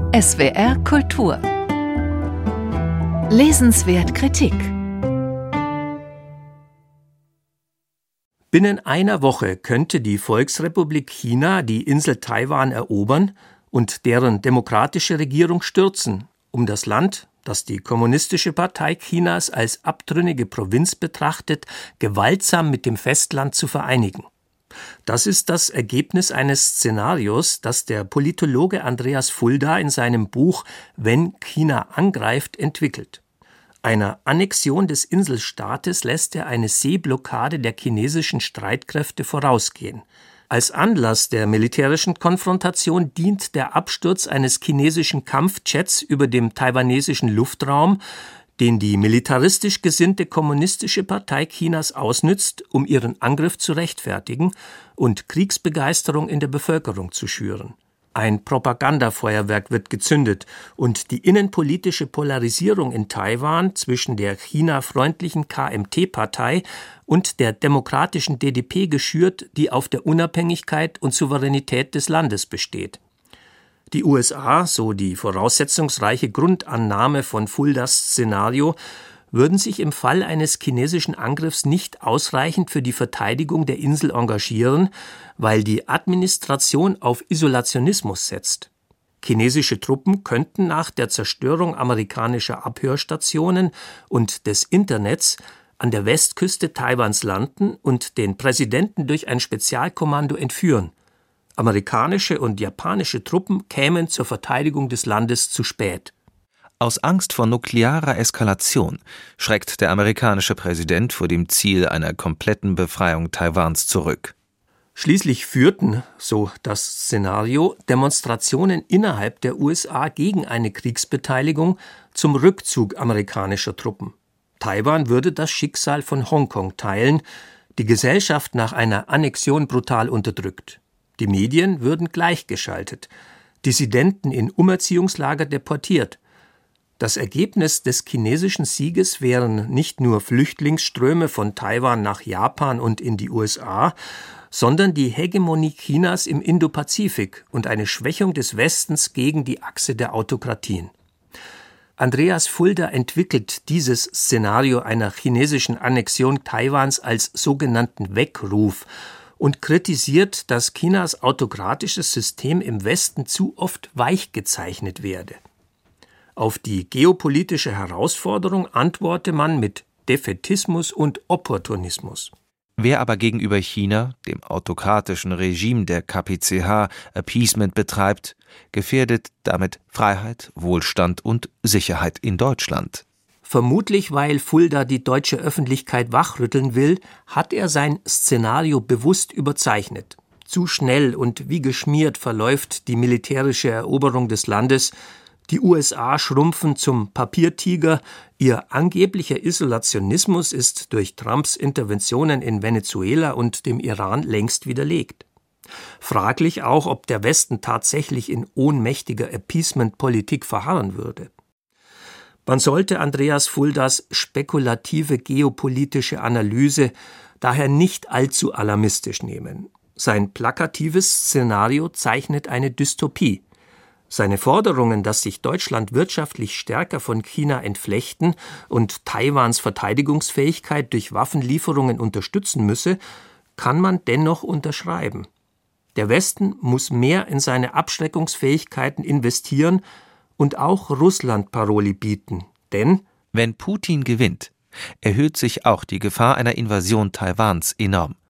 SWR Kultur. Lesenswert Kritik. Binnen einer Woche könnte die Volksrepublik China die Insel Taiwan erobern und deren demokratische Regierung stürzen, um das Land, das die Kommunistische Partei Chinas als abtrünnige Provinz betrachtet, gewaltsam mit dem Festland zu vereinigen. Das ist das Ergebnis eines Szenarios, das der Politologe Andreas Fulda in seinem Buch »Wenn China angreift« entwickelt. Einer Annexion des Inselstaates lässt er eine Seeblockade der chinesischen Streitkräfte vorausgehen. Als Anlass der militärischen Konfrontation dient der Absturz eines chinesischen Kampfjets über dem taiwanesischen Luftraum, den die militaristisch gesinnte Kommunistische Partei Chinas ausnützt, um ihren Angriff zu rechtfertigen und Kriegsbegeisterung in der Bevölkerung zu schüren. Ein Propagandafeuerwerk wird gezündet und die innenpolitische Polarisierung in Taiwan zwischen der China-freundlichen KMT-Partei und der demokratischen DDP geschürt, die auf der Unabhängigkeit und Souveränität des Landes besteht. Die USA, so die voraussetzungsreiche Grundannahme von Fuldas Szenario, würden sich im Fall eines chinesischen Angriffs nicht ausreichend für die Verteidigung der Insel engagieren, weil die Administration auf Isolationismus setzt. Chinesische Truppen könnten nach der Zerstörung amerikanischer Abhörstationen und des Internets an der Westküste Taiwans landen und den Präsidenten durch ein Spezialkommando entführen. Amerikanische und japanische Truppen kämen zur Verteidigung des Landes zu spät. Aus Angst vor nuklearer Eskalation schreckt der amerikanische Präsident vor dem Ziel einer kompletten Befreiung Taiwans zurück. Schließlich führten, so das Szenario, Demonstrationen innerhalb der USA gegen eine Kriegsbeteiligung zum Rückzug amerikanischer Truppen. Taiwan würde das Schicksal von Hongkong teilen, die Gesellschaft nach einer Annexion brutal unterdrückt. Die Medien würden gleichgeschaltet, Dissidenten in Umerziehungslager deportiert. Das Ergebnis des chinesischen Sieges wären nicht nur Flüchtlingsströme von Taiwan nach Japan und in die USA, sondern die Hegemonie Chinas im Indopazifik und eine Schwächung des Westens gegen die Achse der Autokratien. Andreas Fulda entwickelt dieses Szenario einer chinesischen Annexion Taiwans als sogenannten Weckruf und kritisiert, dass Chinas autokratisches System im Westen zu oft weich gezeichnet werde. Auf die geopolitische Herausforderung antworte man mit Defätismus und Opportunismus. Wer aber gegenüber China, dem autokratischen Regime der KPCH, Appeasement betreibt, gefährdet damit Freiheit, Wohlstand und Sicherheit in Deutschland. Vermutlich, weil Fulda die deutsche Öffentlichkeit wachrütteln will, hat er sein Szenario bewusst überzeichnet. Zu schnell und wie geschmiert verläuft die militärische Eroberung des Landes. Die USA schrumpfen zum Papiertiger. Ihr angeblicher Isolationismus ist durch Trumps Interventionen in Venezuela und dem Iran längst widerlegt. Fraglich auch, ob der Westen tatsächlich in ohnmächtiger Appeasement-Politik verharren würde. Man sollte Andreas Fuldas spekulative geopolitische Analyse daher nicht allzu alarmistisch nehmen. Sein plakatives Szenario zeichnet eine Dystopie. Seine Forderungen, dass sich Deutschland wirtschaftlich stärker von China entflechten und Taiwans Verteidigungsfähigkeit durch Waffenlieferungen unterstützen müsse, kann man dennoch unterschreiben. Der Westen muss mehr in seine Abschreckungsfähigkeiten investieren und auch Russland Paroli bieten, denn wenn Putin gewinnt, erhöht sich auch die Gefahr einer Invasion Taiwans enorm.